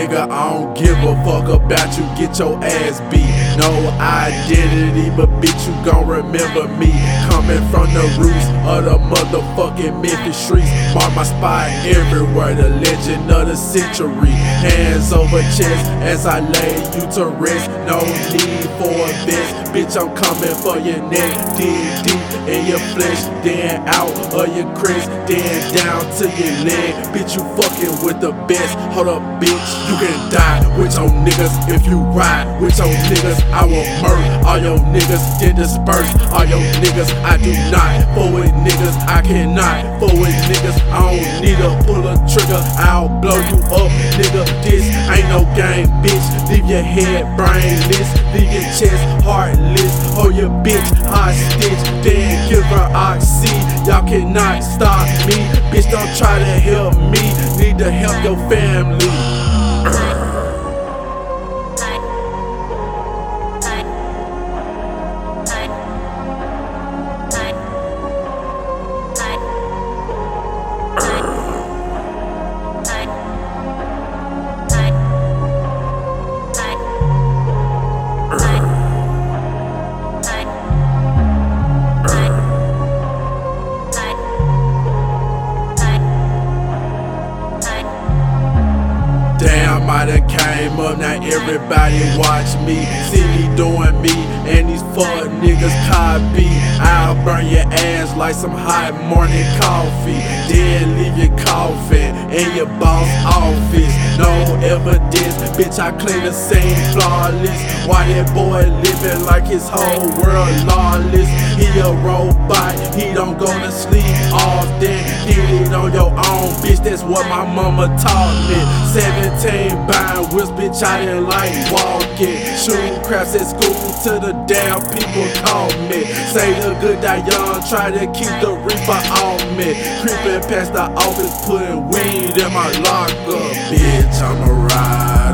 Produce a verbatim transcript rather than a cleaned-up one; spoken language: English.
nigga, I don't give a fuck about you, get your ass beat. No identity, but bitch, you gon' remember me. Coming from the roots of the motherfucking Memphis streets. Mark my spot everywhere, the legend of the century. Hands over chest as I lay you to rest. No need for a vest, bitch, I'm coming for your neck. Dig deep in your flesh, then out of your crest, then down to your leg. Bitch, you fucking with the best. Hold up, bitch, you can die with your niggas if you ride with your niggas. I will murder all your niggas, then disperse all your niggas. I do not fool with niggas, I cannot fool with niggas. I don't need to pull a trigger, I'll blow you up, nigga. This ain't no game, bitch. Leave your head brainless, leave your chest heartless. Hold your bitch hostage, then give her oxy. Y'all cannot stop me, bitch, don't try to help me. Need to help your family. Damn, I done came up, now everybody watch me. See me doing me, and these fuck niggas copy. I'll burn your ass like some hot morning coffee, then leave your coffin in your boss office. No evidence, bitch, I clean the scene flawless. Why that boy living like his whole world lawless? He a robot, he don't go to sleep often. Did it on your own, bitch, that's what my mama taught me. Seventeen buying whips, bitch, I didn't like walking. Shooting craps at school till the damn people call me. Say the good die young, try to keep the reaper off me. Creeping past the office, putting weed in my locker. Bitch, I'm a ride.